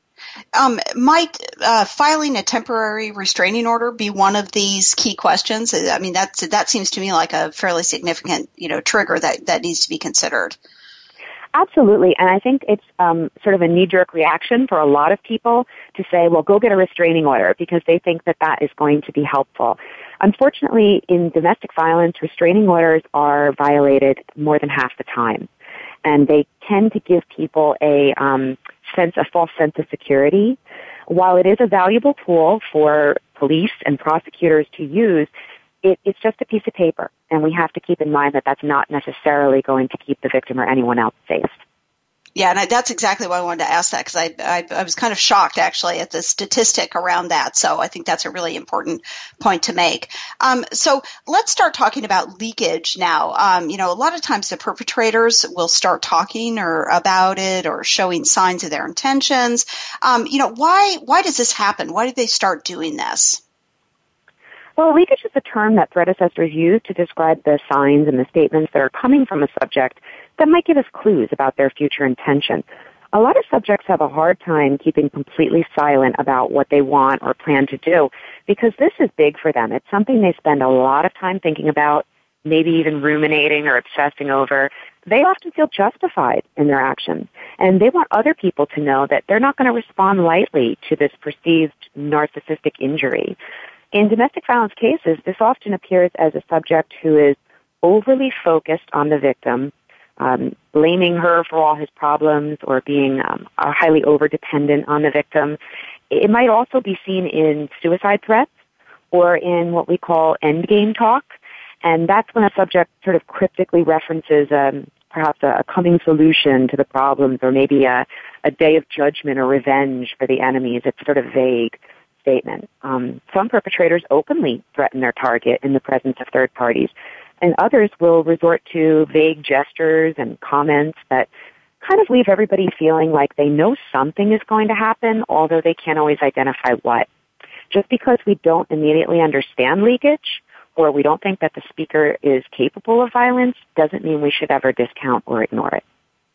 Um, might uh, filing a temporary restraining order be one of these key questions? I mean, that's, that seems to me like a fairly significant, you know, trigger that, that needs to be considered. Absolutely, and I think it's um, sort of a knee-jerk reaction for a lot of people to say, well, go get a restraining order because they think that that is going to be helpful. Unfortunately, in domestic violence, restraining orders are violated more than half the time, and they tend to give people a um, sense, a false sense of security. While it is a valuable tool for police and prosecutors to use, It, it's just a piece of paper, and we have to keep in mind that that's not necessarily going to keep the victim or anyone else safe. Yeah, and I, that's exactly why I wanted to ask that, because I, I, I was kind of shocked, actually, at the statistic around that. So I think that's a really important point to make. Um, so let's start talking about leakage now. Um, you know, a lot of times the perpetrators will start talking or about it or showing signs of their intentions. Um, you know, why why does this happen? Why did they start doing this? Well, leakage is a term that threat assessors use to describe the signs and the statements that are coming from a subject that might give us clues about their future intention. a lot of subjects have a hard time keeping completely silent about what they want or plan to do because this is big for them. It's something they spend a lot of time thinking about, maybe even ruminating or obsessing over. They often feel justified in their actions, and they want other people to know that they're not going to respond lightly to this perceived narcissistic injury. In domestic violence cases, this often appears as a subject who is overly focused on the victim, um, blaming her for all his problems or being um, highly over-dependent on the victim. It might also be seen in suicide threats or in what we call endgame talk. And that's when a subject sort of cryptically references um, perhaps a, a coming solution to the problems or maybe a, a day of judgment or revenge for the enemies. It's sort of vague statement. Um, some perpetrators openly threaten their target in the presence of third parties, and others will resort to vague gestures and comments that kind of leave everybody feeling like they know something is going to happen, although they can't always identify what. Just because we don't immediately understand leakage or we don't think that the speaker is capable of violence doesn't mean we should ever discount or ignore it.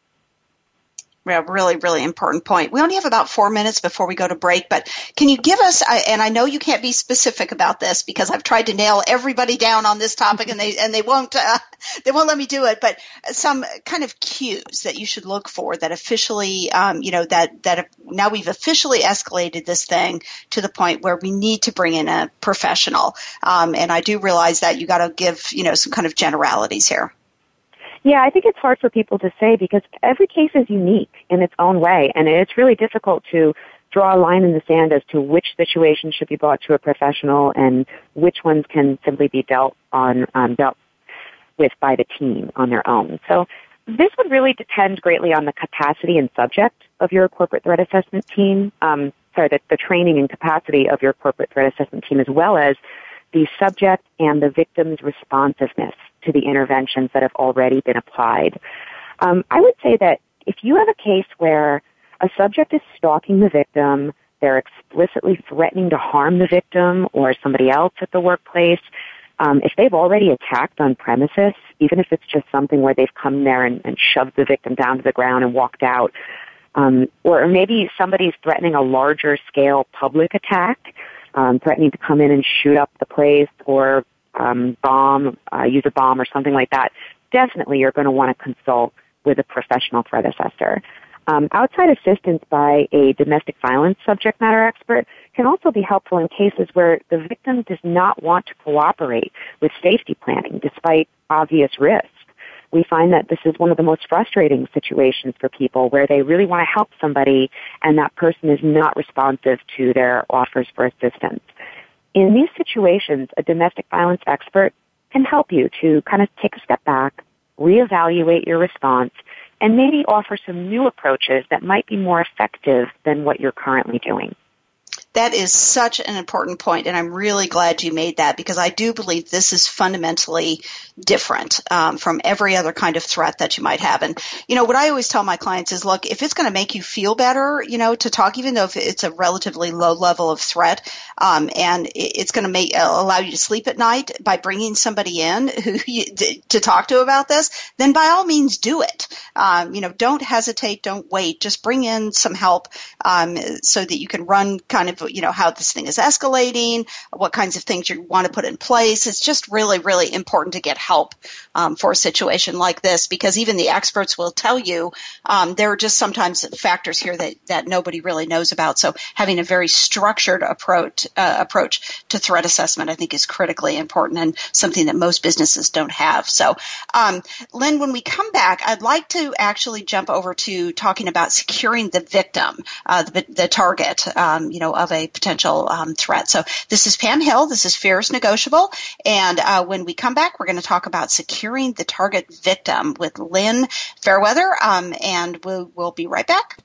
Yeah, really, really important point. We only have about four minutes before we go to break, but can you give us, and I know you can't be specific about this because I've tried to nail everybody down on this topic and they, and they won't, uh, they won't let me do it, but some kind of cues that you should look for that officially, um, you know, that, that now we've officially escalated this thing to the point where we need to bring in a professional. Um, and I do realize that you got to give, you know, some kind of generalities here. Yeah, I think it's hard for people to say because every case is unique in its own way, and it's really difficult to draw a line in the sand as to which situations should be brought to a professional and which ones can simply be dealt on um, dealt with by the team on their own. So this would really depend greatly on the capacity and subject of your corporate threat assessment team. Um, sorry, the, the training and capacity of your corporate threat assessment team, as well as the subject and the victim's responsiveness to the interventions that have already been applied. Um, I would say that if you have a case where a subject is stalking the victim, they're explicitly threatening to harm the victim or somebody else at the workplace, um, if they've already attacked on premises, even if it's just something where they've come there and, and shoved the victim down to the ground and walked out, um, or maybe somebody's threatening a larger scale public attack, um, threatening to come in and shoot up the place or Um, bomb, uh, use a bomb or something like that, definitely you're going to want to consult with a professional threat assessor. Um, outside assistance by a domestic violence subject matter expert can also be helpful in cases where the victim does not want to cooperate with safety planning despite obvious risk. We find that this is one of the most frustrating situations for people where they really want to help somebody and that person is not responsive to their offers for assistance. In these situations, a domestic violence expert can help you to kind of take a step back, reevaluate your response, and maybe offer some new approaches that might be more effective than what you're currently doing. That is such an important point, and I'm really glad you made that because I do believe this is fundamentally different um, from every other kind of threat that you might have. And, you know, what I always tell my clients is, look, if it's going to make you feel better, you know, to talk, even though if it's a relatively low level of threat, um, and it's going to make uh, allow you to sleep at night by bringing somebody in who you, to talk to about this, then by all means do it. Um, you know, don't hesitate, don't wait. Just bring in some help um, so that you can run kind of, you know, how this thing is escalating, what kinds of things you want to put in place. It's just really, really important to get help um, for a situation like this because even the experts will tell you um, there are just sometimes factors here that, that nobody really knows about. So having a very structured approach, uh, approach to threat assessment, I think, is critically important and something that most businesses don't have. So, um, Lynn, when we come back, I'd like to actually jump over to talking about securing the victim, uh, the, the target, um, you know, of a potential um, threat. So this is Pam Hill. This is Fear is Negotiable. And uh, when we come back, we're going to talk about securing the target victim with Lynn Fairweather. Um, and we'll, we'll be right back.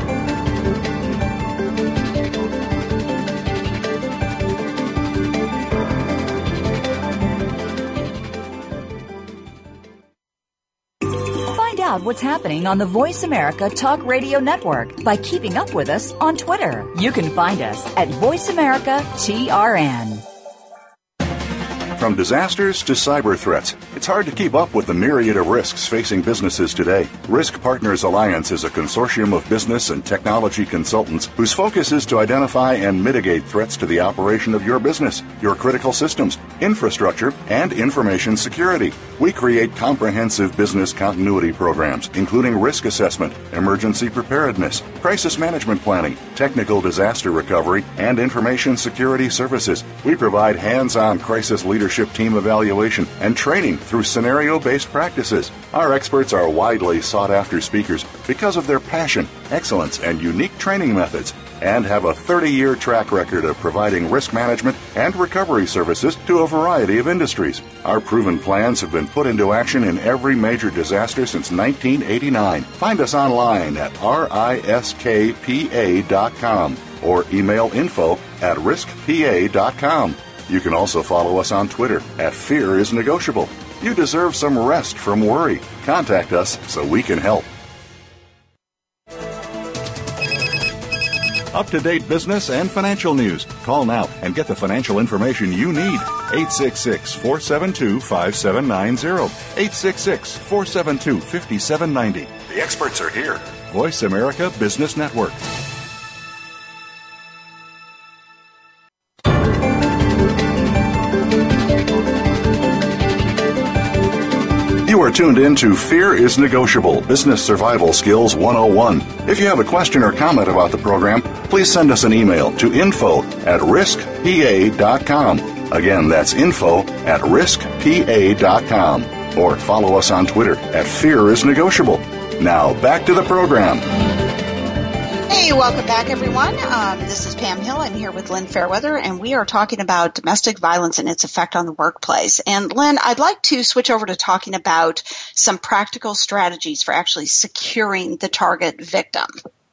Find out what's happening on the Voice America Talk Radio Network by keeping up with us on Twitter. You can find us at Voice America T R N. From disasters to cyber threats, it's hard to keep up with the myriad of risks facing businesses today. Risk Partners Alliance is a consortium of business and technology consultants whose focus is to identify and mitigate threats to the operation of your business, your critical systems, infrastructure, and information security. We create comprehensive business continuity programs, including risk assessment, emergency preparedness, crisis management planning, technical disaster recovery, and information security services. We provide hands-on crisis leadership team evaluation and training through scenario-based practices. Our experts are widely sought-after speakers because of their passion, excellence, and unique training methods, and have a thirty-year track record of providing risk management and recovery services to a variety of industries. Our proven plans have been put into action in every major disaster since nineteen eighty-nine. Find us online at riskpa dot com or email info at riskpa dot com. You can also follow us on Twitter at Fear is Negotiable. You deserve some rest from worry. Contact us so we can help. Up-to-date business and financial news. Call now and get the financial information you need. eight six six, four seven two, five seven nine zero. eight six six, four seven two, five seven nine zero. The experts are here. Voice America Business Network. You are tuned in to Fear is Negotiable, Business Survival Skills one oh one. If you have a question or comment about the program, please send us an email to info at risk p a dot com. Again, that's info at risk p a dot com. Or follow us on Twitter at Fear is Negotiable. Now, back to the program. Hey, welcome back, everyone. Um, this is Pam Hill. I'm here with Lynn Fairweather, and we are talking about domestic violence and its effect on the workplace. And Lynn, I'd like to switch over to talking about some practical strategies for actually securing the target victim.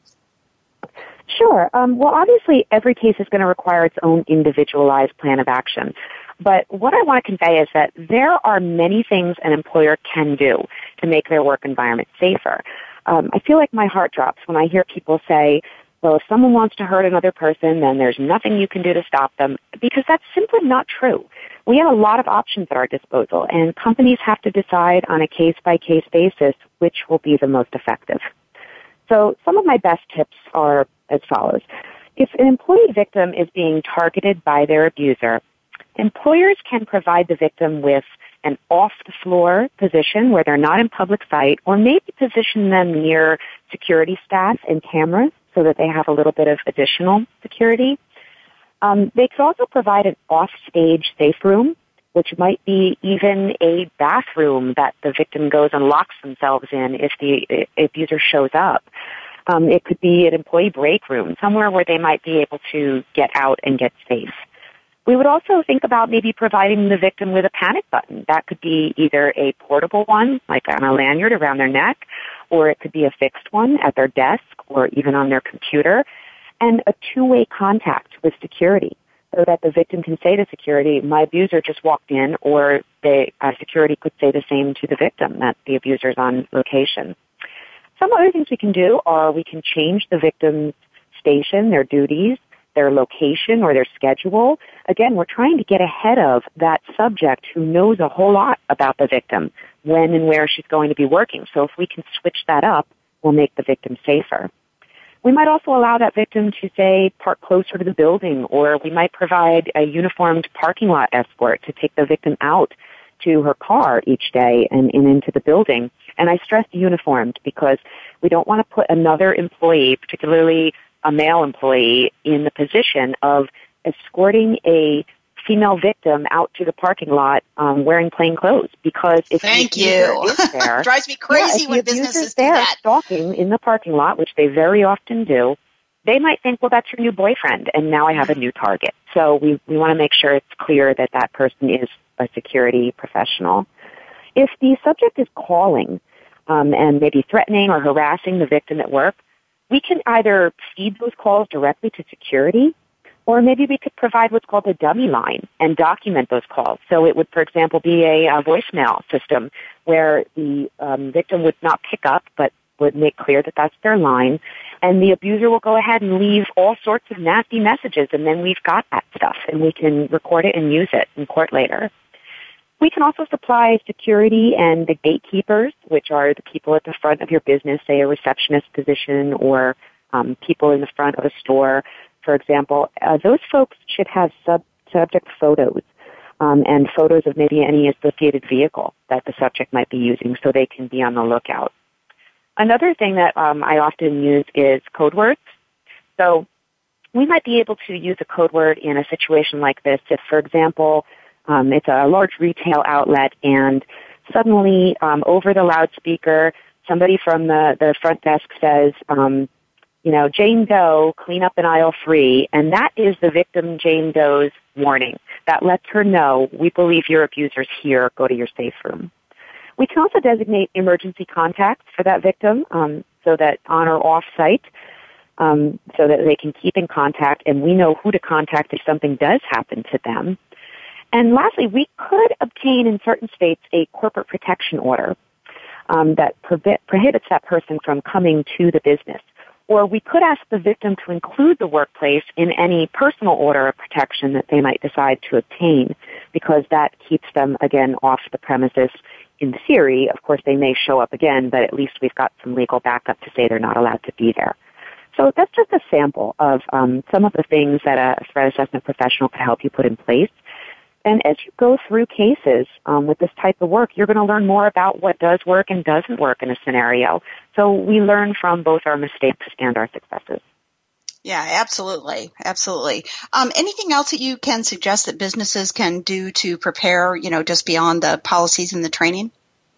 Sure. Um, well, obviously, every case is going to require its own individualized plan of action. But what I want to convey is that there are many things an employer can do to make their work environment safer. Um, I feel like my heart drops when I hear people say, well, if someone wants to hurt another person, then there's nothing you can do to stop them, because that's simply not true. We have a lot of options at our disposal, and companies have to decide on a case-by-case basis which will be the most effective. So some of my best tips are as follows. If an employee victim is being targeted by their abuser, employers can provide the victim with an off-the-floor position where they're not in public sight, or maybe position them near security staff and cameras so that they have a little bit of additional security. Um, they could also provide an off-stage safe room, which might be even a bathroom that the victim goes and locks themselves in if the abuser shows up. Um, it could be an employee break room, somewhere where they might be able to get out and get safe. We would also think about maybe providing the victim with a panic button. That could be either a portable one, like on a lanyard around their neck, or it could be a fixed one at their desk or even on their computer, and a two-way contact with security so that the victim can say to security, my abuser just walked in, or they, uh, security could say the same to the victim, that the abuser's on location. Some other things we can do are we can change the victim's station, their duties, their location or their schedule. Again, we're trying to get ahead of that subject who knows a whole lot about the victim, when and where she's going to be working. So if we can switch that up, we'll make the victim safer. We might also allow that victim to, say, park closer to the building, or we might provide a uniformed parking lot escort to take the victim out to her car each day and, and into the building. And I stress uniformed because we don't want to put another employee, particularly a male employee, in the position of escorting a female victim out to the parking lot um, wearing plain clothes. Because if Thank the you. is there, drives me crazy yeah, when if the businesses there do that. Stalking in the parking lot, which they very often do, they might think, well, that's your new boyfriend, and now I have a new target. So we, we want to make sure it's clear that that person is a security professional. If the subject is calling um, and maybe threatening or harassing the victim at work, we can either feed those calls directly to security, or maybe we could provide what's called a dummy line and document those calls. So it would, for example, be a, a voicemail system where the um, victim would not pick up, but would make clear that that's their line, and the abuser will go ahead and leave all sorts of nasty messages, and then we've got that stuff, and we can record it and use it in court later. We can also supply security and the gatekeepers, which are the people at the front of your business, say a receptionist position or um, people in the front of a store, for example. Uh, those folks should have sub- subject photos um, and photos of maybe any associated vehicle that the subject might be using so they can be on the lookout. Another thing that um, I often use is code words. So we might be able to use a code word in a situation like this if, for example, um, it's a large retail outlet and suddenly um, over the loudspeaker, somebody from the, the front desk says, um, you know, Jane Doe, clean up in aisle three, and that is the victim Jane Doe's warning. That lets her know, we believe your abuser's here, go to your safe room. We can also designate emergency contacts for that victim um, so that on or off site, um, so that they can keep in contact and we know who to contact if something does happen to them. And lastly, we could obtain in certain states a corporate protection order um, that prohib- prohibits that person from coming to the business. Or we could ask the victim to include the workplace in any personal order of protection that they might decide to obtain, because that keeps them, again, off the premises. In theory, of course, they may show up again, but at least we've got some legal backup to say they're not allowed to be there. So that's just a sample of um, some of the things that a threat assessment professional could help you put in place. And as you go through cases um, with this type of work, you're going to learn more about what does work and doesn't work in a scenario. So we learn from both our mistakes and our successes. Yeah, absolutely. Absolutely. Um, anything else that you can suggest that businesses can do to prepare, you know, just beyond the policies and the training?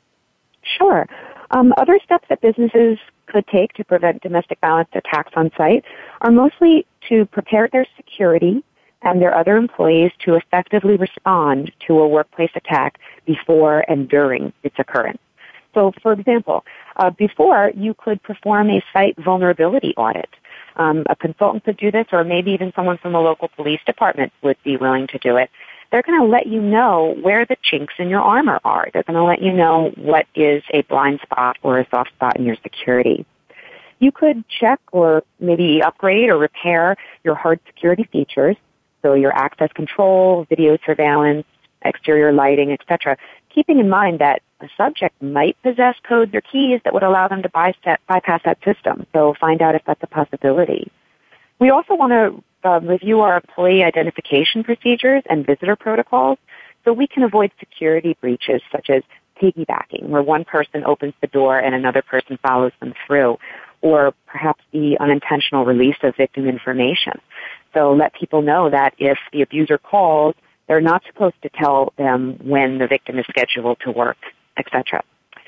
Sure. Um, other steps that businesses could take to prevent domestic violence attacks on site are mostly to prepare their security and their other employees to effectively respond to a workplace attack before and during its occurrence. So, for example, uh, before you could perform a site vulnerability audit. Um, a consultant could do this, or maybe even someone from the local police department would be willing to do it. They're going to let you know where the chinks in your armor are. They're going to let you know what is a blind spot or a soft spot in your security. You could check or maybe upgrade or repair your hard security features, so your access control, video surveillance, exterior lighting, et cetera, keeping in mind that a subject might possess codes or keys that would allow them to bypass that system. So find out if that's a possibility. We also want to uh, review our employee identification procedures and visitor protocols so we can avoid security breaches such as piggybacking, where one person opens the door and another person follows them through, or perhaps the unintentional release of victim information. So let people know that if the abuser calls, they're not supposed to tell them when the victim is scheduled to work, et cetera.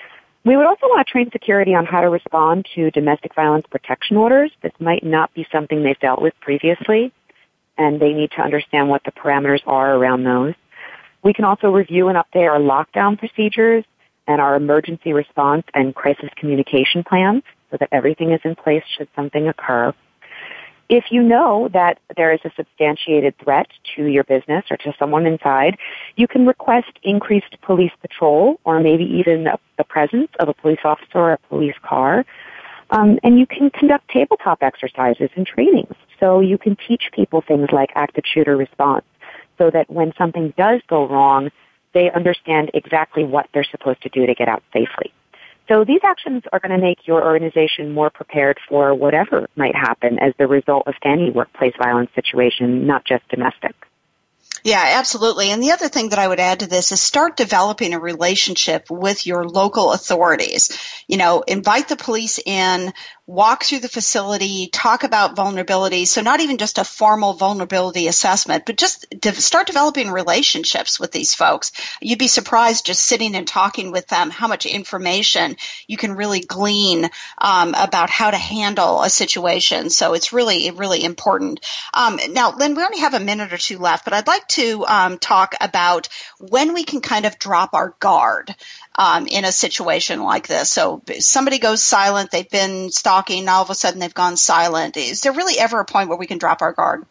We would also want to train security on how to respond to domestic violence protection orders. This might not be something they've dealt with previously, and they need to understand what the parameters are around those. We can also review and update our lockdown procedures and our emergency response and crisis communication plans so that everything is in place should something occur. If you know that there is a substantiated threat to your business or to someone inside, you can request increased police patrol or maybe even the presence of a police officer or a police car. Um, and you can conduct tabletop exercises and trainings. So you can teach people things like active shooter response so that when something does go wrong, they understand exactly what they're supposed to do to get out safely. So these actions are going to make your organization more prepared for whatever might happen as the result of any workplace violence situation, not just domestic. Yeah, absolutely. And the other thing that I would add to this is start developing a relationship with your local authorities. You know, invite the police in, walk through the facility, talk about vulnerabilities. So not even just a formal vulnerability assessment, but just de- start developing relationships with these folks. You'd be surprised just sitting and talking with them how much information you can really glean um, about how to handle a situation. So it's really, really important. Um, now, Lynn, we only have a minute or two left, but I'd like to um, talk about when we can kind of drop our guard um, in a situation like this. So somebody goes silent, they've been stalking, all of a sudden they've gone silent. Is there really ever a point where we can drop our guard?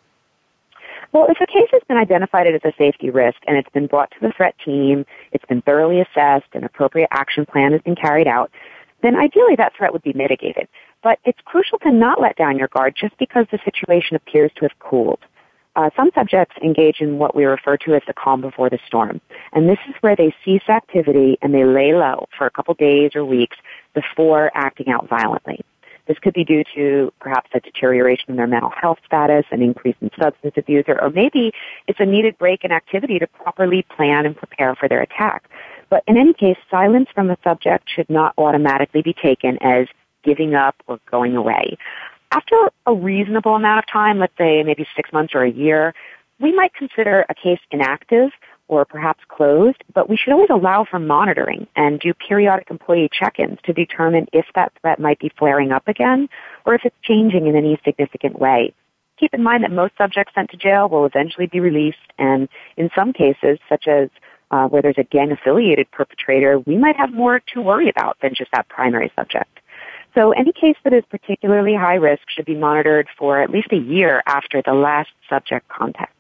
Well, if a case has been identified as a safety risk and it's been brought to the threat team, it's been thoroughly assessed, an appropriate action plan has been carried out, then ideally that threat would be mitigated. But it's crucial to not let down your guard just because the situation appears to have cooled. Uh, some subjects engage in what we refer to as the calm before the storm. And this is where they cease activity and they lay low for a couple days or weeks before acting out violently. This could be due to perhaps a deterioration in their mental health status, an increase in substance abuse, or, or maybe it's a needed break in activity to properly plan and prepare for their attack. But in any case, silence from the subject should not automatically be taken as giving up or going away. After a reasonable amount of time, let's say maybe six months or a year, we might consider a case inactive or perhaps closed, but we should always allow for monitoring and do periodic employee check-ins to determine if that threat might be flaring up again or if it's changing in any significant way. Keep in mind that most subjects sent to jail will eventually be released, and in some cases, such as uh, where there's a gang-affiliated perpetrator, we might have more to worry about than just that primary subject. So any case that is particularly high risk should be monitored for at least a year after the last subject contact.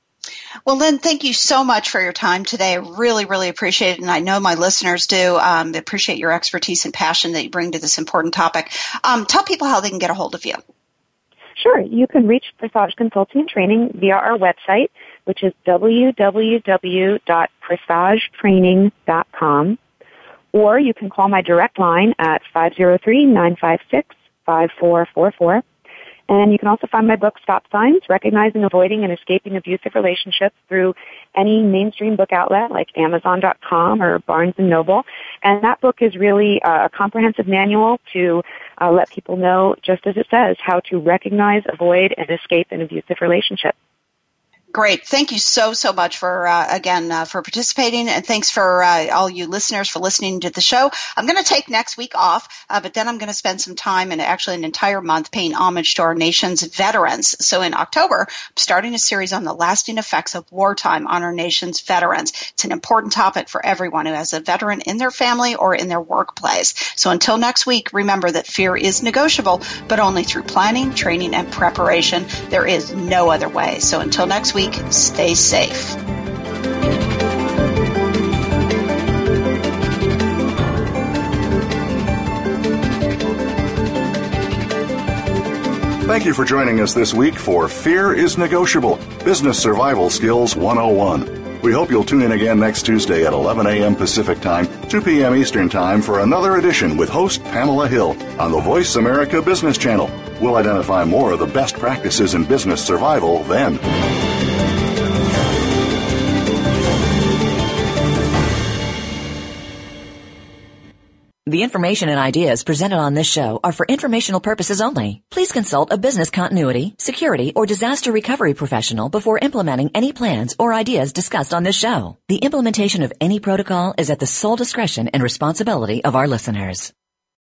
Well, Lynn, thank you so much for your time today. I really, really appreciate it, and I know my listeners do. Um, appreciate your expertise and passion that you bring to this important topic. Um, tell people how they can get a hold of you. Sure. You can reach Presage Consulting and Training via our website, which is w w w dot presage training dot com, or you can call my direct line at five oh three, nine five six, five four four four. And you can also find my book, Stop Signs, Recognizing, Avoiding, and Escaping Abusive Relationships through any mainstream book outlet like Amazon dot com or Barnes and Noble. And that book is really a comprehensive manual to uh, let people know, just as it says, how to recognize, avoid, and escape an abusive relationship. Great. Thank you so, so much for, uh, again, uh, for participating, and thanks for uh, all you listeners for listening to the show. I'm going to take next week off, uh, but then I'm going to spend some time and actually an entire month paying homage to our nation's veterans. So in October, I'm starting a series on the lasting effects of wartime on our nation's veterans. It's an important topic for everyone who has a veteran in their family or in their workplace. So until next week, remember that fear is negotiable, but only through planning, training, and preparation. There is no other way. So until next week, stay safe. Thank you for joining us this week for Fear is Negotiable, Business Survival Skills one oh one. We hope you'll tune in again next Tuesday at eleven a.m. Pacific Time, two p.m. Eastern Time for another edition with host Pamela Hill on the Voice America Business Channel. We'll identify more of the best practices in business survival then. The information and ideas presented on this show are for informational purposes only. Please consult a business continuity, security, or disaster recovery professional before implementing any plans or ideas discussed on this show. The implementation of any protocol is at the sole discretion and responsibility of our listeners.